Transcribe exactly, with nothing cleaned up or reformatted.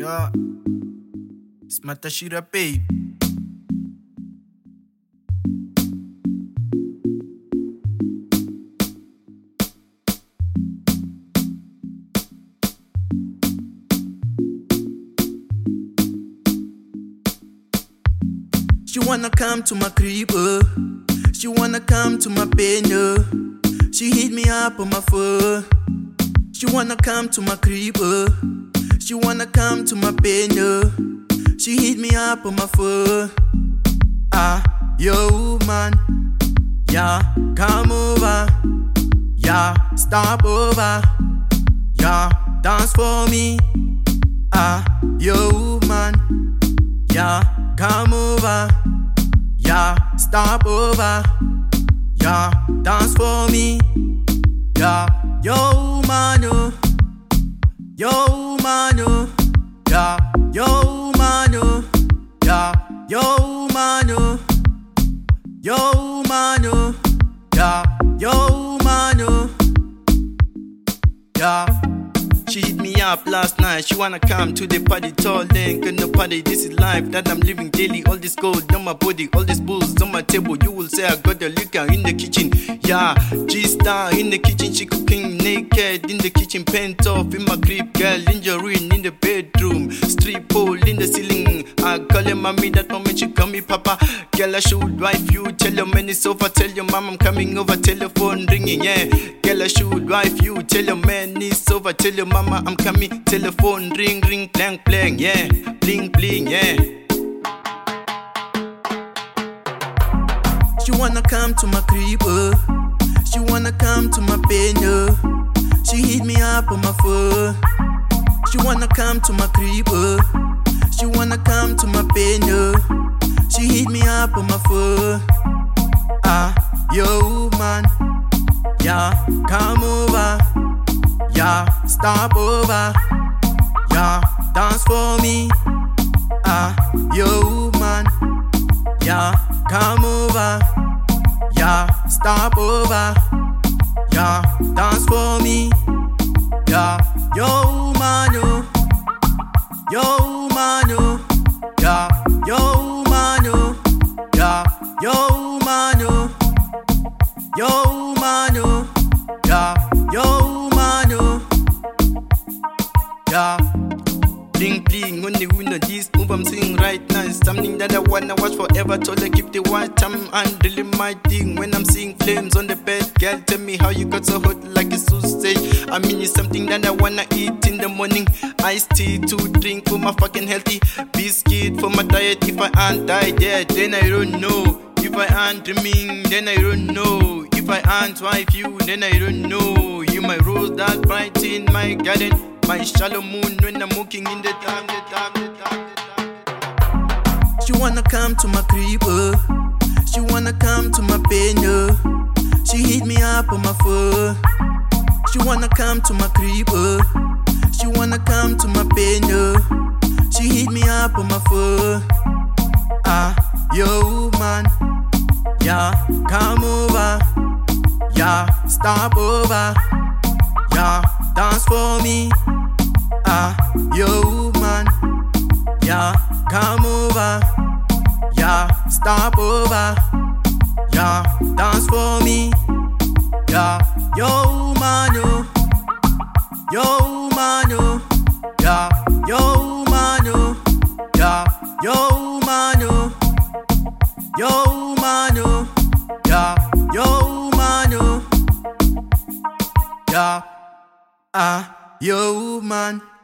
Ja, Smatashira babe. She wanna come to my crib, uh. She wanna come to my pen, uh. She hit me up on my phone. She wanna come to my crib, uh. She wanna come to my pen, uh. She hit me up on my phone. Ah, yo man, yeah, come over, yeah, stop over, yeah, dance for me. Ah, yo man, yeah, come over, yeah, stop over, yeah, dance for me. Yeah, yo man, oh, yo man, oh, yeah, yo man, oh, yeah, yo man, oh, yo man, oh, yeah, yo man, oh, yeah. She hit me up last night, she wanna come to the party. Tall ain't got no party, this is life that I'm living daily. All this gold on my body, all these bulls on my table. You will say I got the liquor in the kitchen. Yeah, G-Star in the kitchen, she cooking naked in the kitchen. Pent off in my crib, girl in your ruin in the bedroom. Strip pole in the ceiling, I call her mommy, that moment she call me papa. Girl I should wife you, tell your man it's over. Tell your mom I'm coming over, telephone ringing, yeah. Girl I should wife you, tell your man it's over. Tell your mama I'm coming, telephone ring, ring, blang, blang, yeah, bling, bling, yeah. She wanna come to my crib, uh. She wanna come to my pen, uh. She hit me up on my phone. She wanna come to my crib, uh. She wanna come to my pen, uh. She hit me up on my phone. Ah, yo man, yeah, come over, yeah, stop over, yeah, dance for me. Ah, yo man, yeah, come over, yeah, stop over, yeah, dance for me. Yeah, yo man, oh, yo man, oh, yeah, yo man, oh, yeah, yo man, oh, yo man, oh, yeah, yo man, oh, yeah. Bling bling on the window, this move I'm singing right now is something that I wanna watch forever. Told her keep the white time and really my thing. When I'm seeing flames on the bed, girl tell me how you got so hot like a sausage. I mean it's something that I wanna eat in the morning. Iced tea to drink for my fucking healthy. Biscuit for my diet. If I ain't died yet, then I don't know. If I ain't dreaming, then I don't know. If I ain't wife you, then I don't know. You my rose that bright in my garden. My shallow moon when I'm walking in the dark, the dark, the dark, the dark. She wanna come to my crib, uh. She wanna come to my pen, uh. She hit me up on my phone. She wanna come to my crib, uh. She wanna come to my pen, uh. She hit me up on my phone. Ah, yo man, yeah, come over, yeah, stop over, yeah, dance for me. Ah, yo man, yeah, come over, yeah, stop over, yeah, dance for me. Yeah, yo man, oh, yo man, oh, yeah, yo man, oh, yeah, yo man, oh, yo man, oh, yeah, yo man, oh, yeah, ah, yo man.